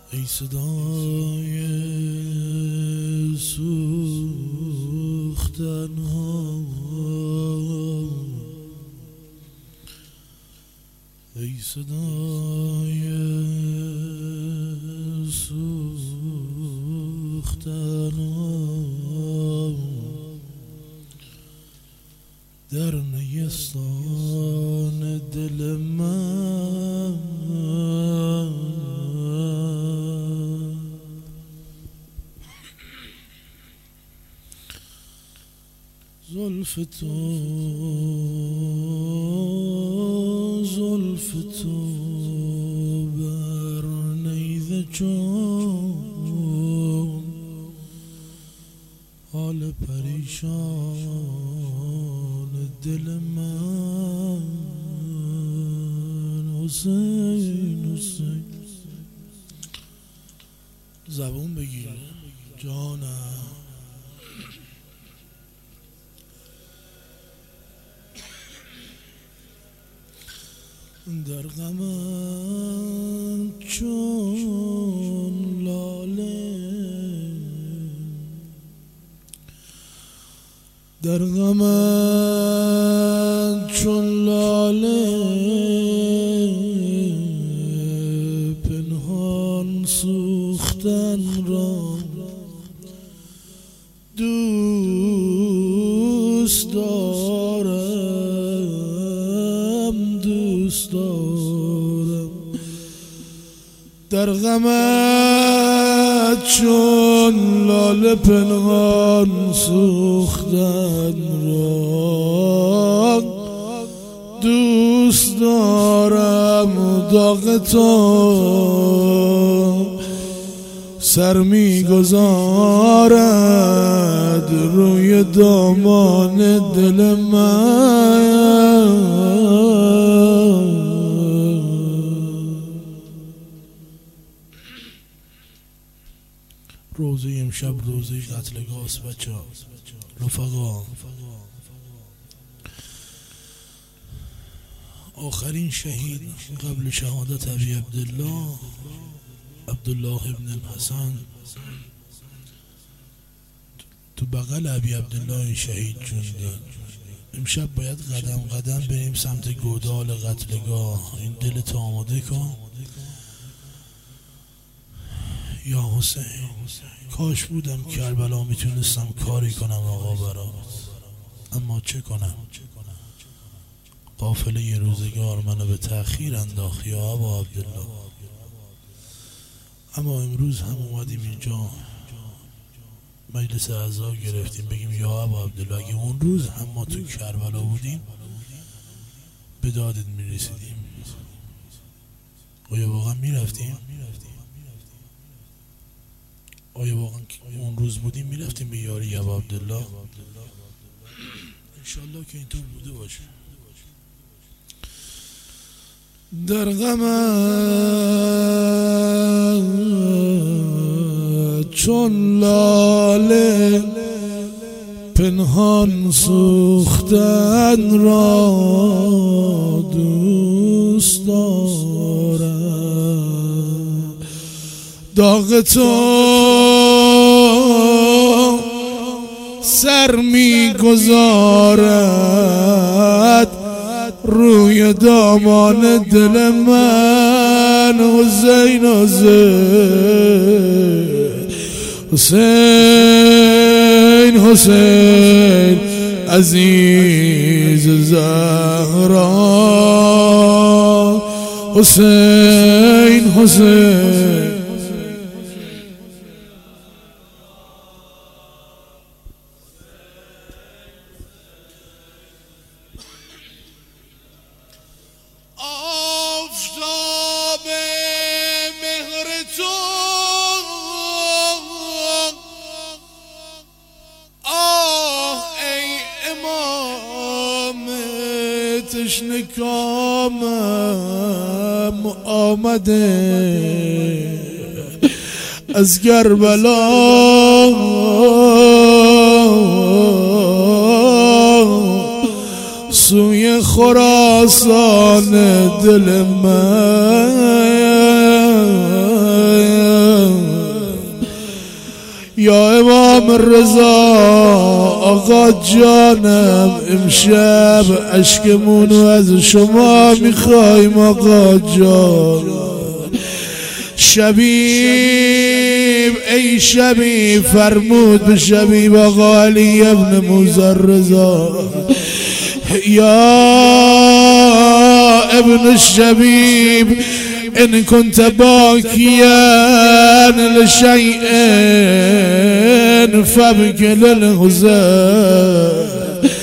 ای صدای سوختن ها، ای صدای سوختن ها در نیستان دل من. زلف تو بر نیزه چون حال پریشان دل من. حسین زبون بگیر جانم، در غمم چون لاله، در غمم چون لاله پنهان سوختن را دوست دارم، دوست دارم. در غمت چون لاله پنهان سوختن را دوست دارم. داغ تو سر می‌گذارد روی دامان دل من. روزه امشب روزه قتلگاه است بچه ها، رفقا. آخرین شهید قبل شهادت ابی عبدالله ابن الحسن تو بغل ابی عبدالله شهید جونده. امشب باید قدم قدم بریم سمت گودال قتلگاه. این دلت آماده کن یا حسین. کاش بودم کربلا میتونستم کاری کنم آقا برات، اما چه کنم؟ قافله ی روزگار منو به تأخیر انداخت یا ابا عبدالله. اما امروز هم اومدیم اینجا مجلس اعضا گرفتیم بگیم یا ابا عبدالله اگه اون روز هم ما تو کربلا بودیم به دادت میرسیدیم. آیا واقعا میرفتیم؟ آیا واقعا اون روز بودیم میرفتیم به یاری ابا عبدالله؟ انشالله که اینطور بوده باشه. در غمت چون لاله پنهان سوختن را دوست دارم. داغ تو سر می‌گذارد روی دامان دل من. حسین حسین عزیز زهرا. حسین آفتاب مهر تو، آه ای امام تشنه کامم آمده از کربلا. سوی خراسان دل من امام رضا آقا جانم امشب اشکمونو از شما میخوایم آقا جان. شبیب ای شبیب فرمود به شبیب آقا علی ابن موسی رضا یا ابن الشبیب ان كنت باكيا لشيء فابك للحزن.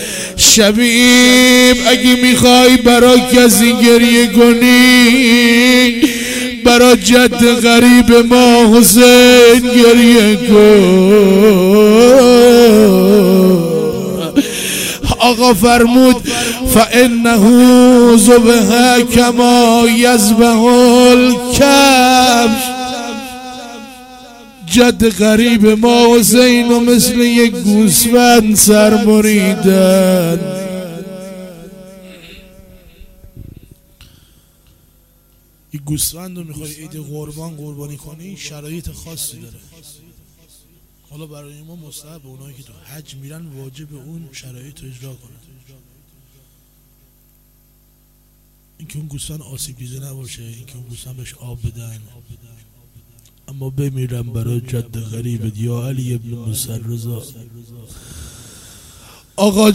شبیب اگه میخوای برا کسی گریه کنی برا جد غریب ما حسین گریه کن. آقا فرمود فانه ذبح کما یذبح الکبش. جد غریب ما حسین و مثل یک گوسفند سر بریدن. یک گوسفند رو میخوای عید قربانی کنی شرایط خاصی داره. حالا برای ما مستحب اونایی که تو حج میرن واجب اون شرایط رو اجرا کنن، اینکه اون گوسفند آسیب دیده نباشه، اینکه اون گوسفند بهش آب بدن. اما بمیرن برای جد غریبت یا علی ابن موسی رضا. آقا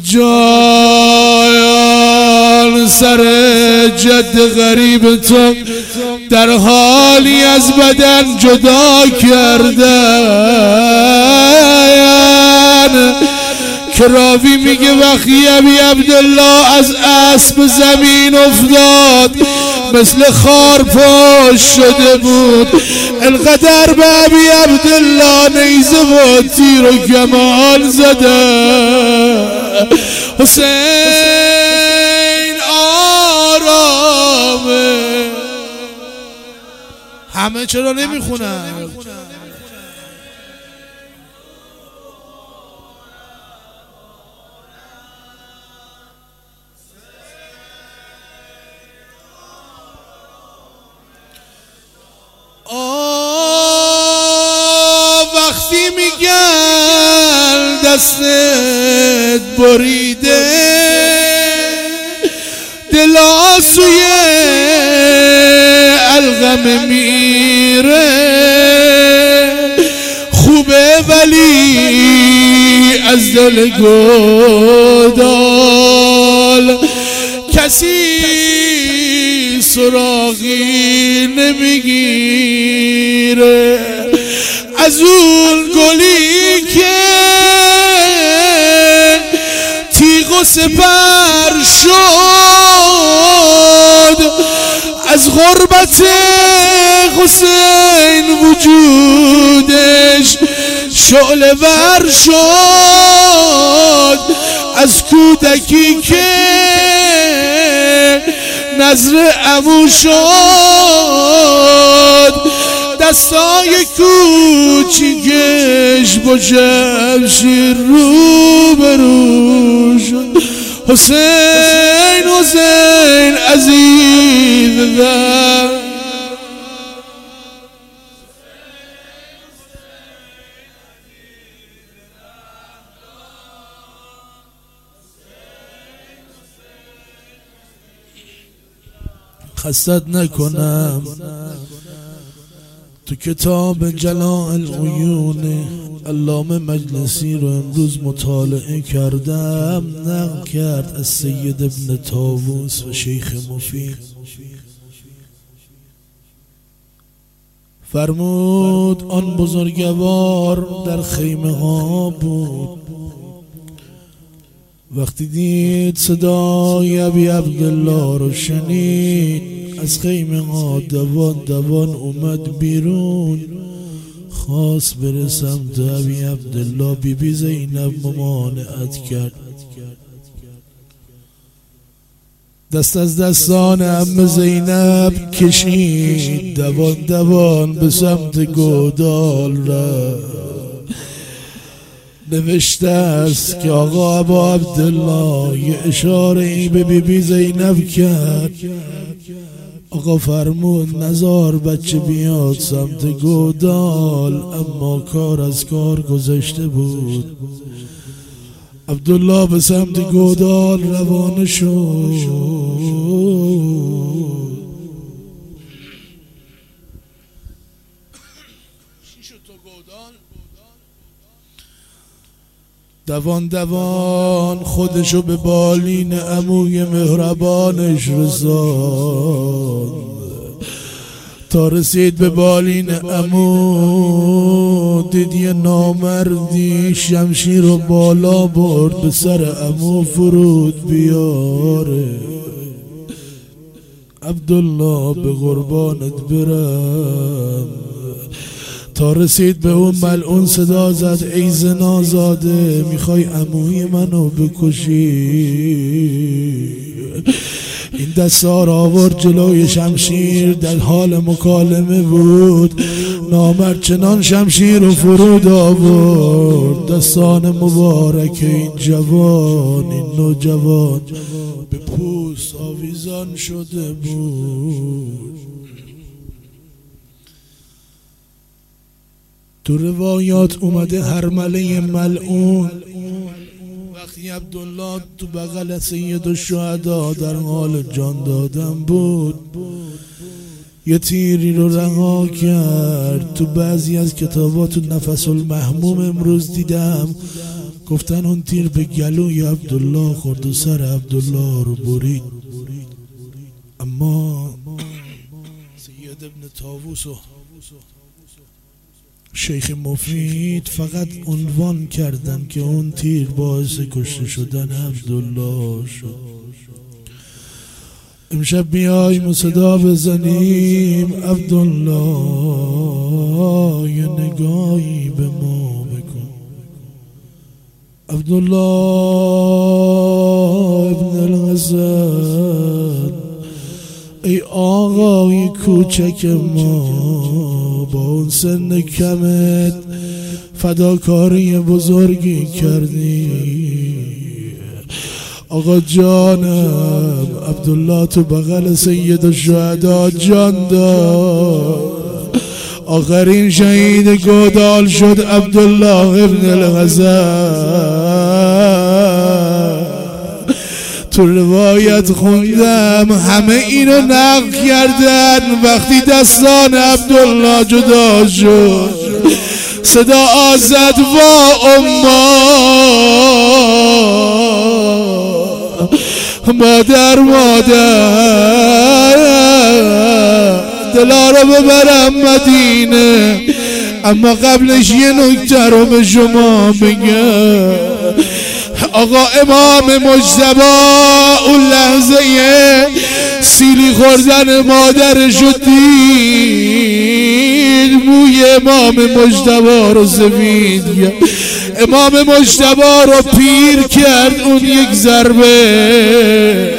جان سر جد غریب تو در حالی از بدن جدا کردن که راوی میگه وقتی ابی عبدالله از اسب زمین افتاد مثل خار پشت شده بود. انقدر به ابی عبدالله نیزه و تیر و کمان زده. حسین آرامه. همه چرا نمیخونن؟ وقتی میگن دستت بریده دل آسوی الغم میره. خوبه ولی از دل گودال کسی سراغی نمیگیره. از اون گلی که تیغ و سپر شد از غربت حسین وجودش شعله ور شد. از کودکی که نظر عمو شد دستای کوچیکش با جمشید رو برو شد. حسین حسین عزیز دم خستت نکنم. تو کتاب جلاء العیون علامه مجلسی رو امروز مطالعه کردم. نقل کرد از سید ابن طاووس و شیخ مفید. فرمود آن بزرگوار در خیمه ها بود. وقتی دید صدای ابی عبدالله رو شنید از خیمه ها دوان دوان اومد بیرون. خواست بره سمت ابی عبدالله. بی زینب ممانعت کرد. دست از دستان عم زینب کشید دوان دوان به سمت گودال رفت. نوشته است که آقا ابا عبدالله یه اشاره ای به بی زینب کرد آقا فرمود نزار بچه بیاد سمت گودال، اما کار از کار گذشته بود. عبدالله به سمت گودال روانه شد. دوان دوان خودشو به بالین عموی مهربانش رساند. تا رسید به بالین عمو، دید یه نامردی شمشیر رو بالا برد به سر عمو فرود بیاره. عبدالله به قربانت برم. تا رسید به اون ملعون صدا زد ای زنازاده، میخوای عموی منو بکشی؟ این دستار آورد جلوی شمشیر، در حال مکالمه بود. نامرد چنان شمشیر رو فرود آورد، دستان مبارک این جوان، این نوجوان به پوست آویزان شده بود. تو روایات اومده هرمله ملعون وقتی عبدالله تو بغل سید الشهدا در حال جان دادن بود، یه تیری رو رها کرد. تو بعضی از کتابات تو نفس المحموم امروز دیدم گفتن اون تیر به گلوی عبدالله خورد و سر عبدالله رو برید. اما سید ابن طاووس و شیخ مفید فقط عنوان کردن که اون تیر باعث کشته شدن عبدالله شد. امشب بیایم و صدا بزنیم عبدالله یه نگاهی به ما بکن. عبدالله ابن الحسن، ای آقای کوچک ما، با اون سن کمت فداکاری بزرگی کردی. آقا جانم عبدالله تو بغل سید الشهدا جان داد. آخرین شهید گودال شد عبدالله ابن الحسن. تو روایت خوندم همه اینو نقل کردن. وقتی دستان عبدالله جدا شد صدا آزد وا اما، مادر دلا رو ببرم مدینه. اما قبلش یه نکته رو به شما بگم. آقا امام مجتبی اون لحظه سیلی خوردن مادرشو دید، موی امام مجتبی رو سفید کرد، امام مجتبی رو پیر کرد اون یک ضربه.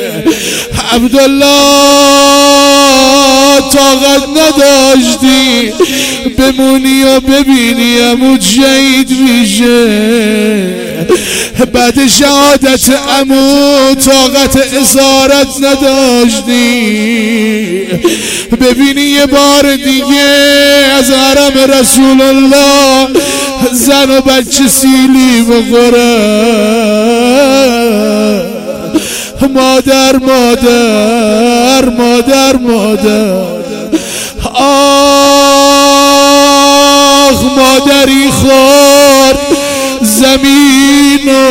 عبدالله طاقت نداشتی بمونی و ببینی عمو شهید میشه. بعد شهادت عمو طاقت اسارت نداشتی ببینی یه بار دیگه از حرم رسول الله زن و بچه سیلی بخوره. مادر مادر مادر مادر، آخ مادری خورد زمین و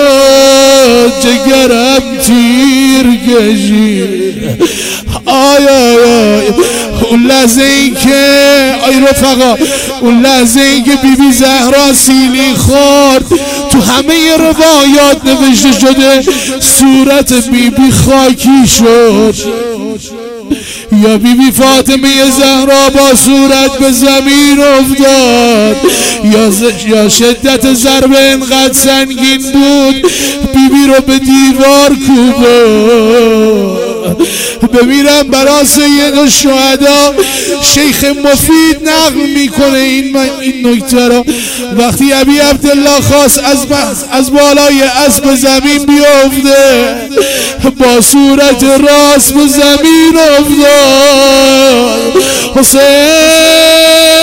جگرم تیر کشید. آی آی آی اون لحظه ای که آی رفقا، اون لحظه ای که بیبی زهرا سیلی خورد تو همه روایات نوشته شده صورت بیبی خاکی شد، یا بیبی فاطمه زهرا با صورت به زمین افتاد، یا شدت ضربه انقدر سنگین بود بیبی رو به دیوار کوبید. بمیرم برا سید الشهدا. شیخ مفید نقل میکنه این نکته را. وقتی ابی عبدالله خواست از بالای اسب زمین بیفته، با صورت راست به زمین افتاد. حسین